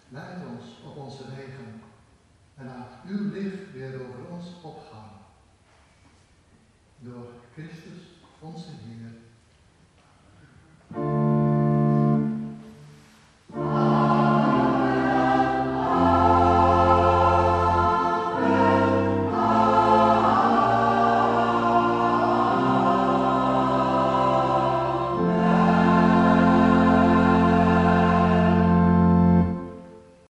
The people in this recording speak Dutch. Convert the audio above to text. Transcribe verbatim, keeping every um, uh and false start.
Leid ons op onze wegen en laat uw licht weer over ons opgaan. Door Christus onze Heer.